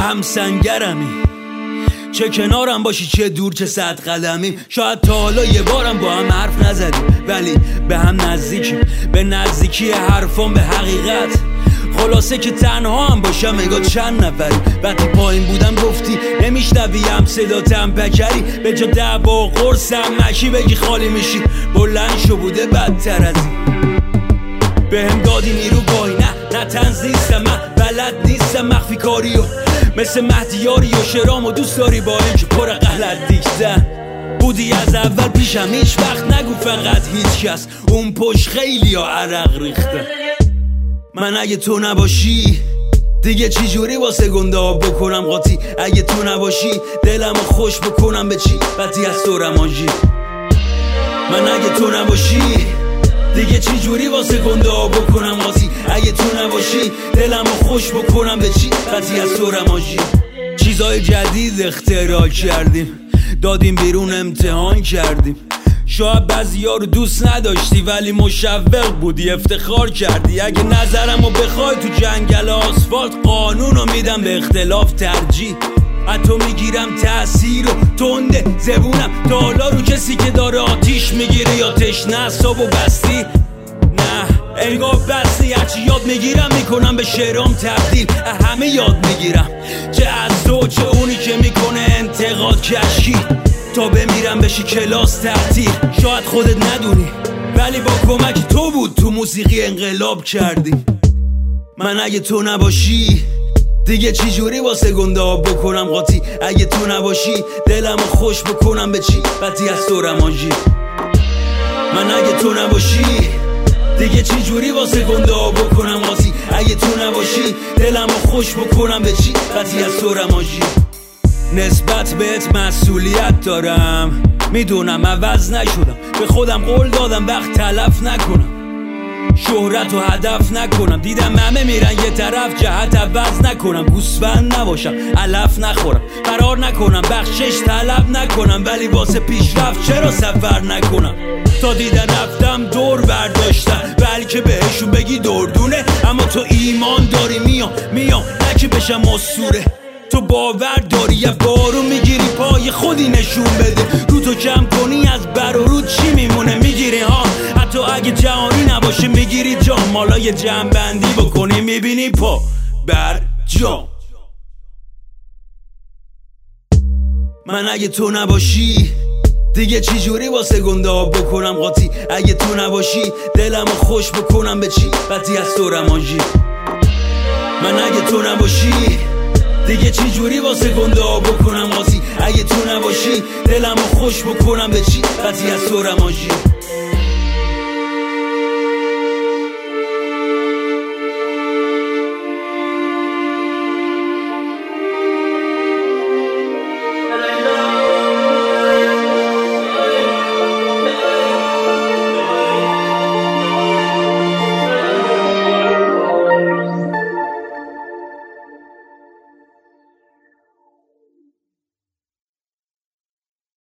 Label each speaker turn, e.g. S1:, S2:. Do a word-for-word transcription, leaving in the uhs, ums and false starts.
S1: هم سنگرمی، چه کنارم باشی چه دور چه صد قدمیم. شاید تا حالا یه بارم با هم حرف نزدیم، ولی به هم نزدیکیم، به نزدیکی حرفان به حقیقت. خلاصه که تنها هم باشم اگه چند نفری. وقتی پایین بودم گفتی نمیشنویم صداتم پکری، به جا دعوا قرصم مشی بگی خالی میشی. بلند شو بوده بدتر از این، به هم دادی نیرو گاهی. نه نه تنز نیستم من، بلد نیستم مخفی کاریو، مثل مهدیاری و شرام و دوست داری با اینکه پر غلط دیگزن بودی از اول پیشم. هیچ وقت نگو فقط هیچ کس، اون پشت خیلی ها عرق ریخته. من اگه تو نباشی دیگه چی جوری واسه گنده ها بکنم قاطی؟ اگه تو نباشی دلمو خوش بکنم به چی؟ بدی از تو رمانجی. من اگه تو نباشی دیگه چی جوری واسه گنده ها بکنم قاطی؟ اگه تو نباشی دلمو خوش بکنم به چی؟ بدی از تو رمانجی. چیزای جدید اختراع کردیم، دادیم بیرون امتحان کردیم. شاید بعضیا رو دوست نداشتی ولی مشوق بودی افتخار کردی. اگه نظرمو بخوای تو جنگل آسفالت قانونو میدم به اختلاف ترجیح. حتی میگیرم تأثیر و تنده زبونم تا حالا رو کسی که داره آتیش میگیره یا تشنه اعصاب و بستی. نه انگار بستی، هرچی یاد میگیرم میکنم به شعرام تبدیل. همه یاد میگیرم، چه از تو چه اونی که میکنه انتقاد کشی. تا بمیرم بشی کلاس تعطیل. شاید خودت ندونی ولی با کمک تو بود تو موسیقی انقلاب کردی. من اگه تو نباشی دیگه چی جوری واسه گنده ها بکنم قاطی؟ اگه تو نباشی دلمو خوش بکنم به چی؟ بدی از تو رمانجی. من اگه تو نباشی دیگه چی جوری واسه گنده ها بکنم قاطی؟ اگه تو نباشی دلمو خوش بکنم به چی؟ بدی از تو رمانجی. نسبت بهت مسئولیت دارم، میدونم عوض نشدم، به خودم قول دادم وقت تلف نکنم، شهرت و هدف نکنم. دیدم همه میرن یه طرف، جهت عوض نکنم، گوسفند نباشم علف نخورم، فرار نکنم بخشش طلب نکنم، ولی واسه پیشرفت چرا سفر نکنم؟ تا دیدن رفتم دور برداشتم، بلکه بهشون بگی دردونه. اما تو ایمان داری میام میام نکه بشم اسطوره. تو باور داری یه بارو میگیری پای خودی نشون بده. رو تو کم کنی از بر و رو چی میمونه؟ میگیری ها، حتی اگه جهانی نباشه میگیری جام. مالا یه جمع بندی بکنی میبینی پا بر جام. من اگه تو نباشی دیگه چی جوری واسه گنده ها بکنم قاطی؟ اگه تو نباشی دلمو خوش بکنم به چی؟ بدی از تو رمانجی. من اگه تو نباشی دیگه چی جوری واسه گنده ها بکنم قاطی؟ اگه تو نباشی دلمو خوش بکنم به چی؟ بدی از تو رمانجی.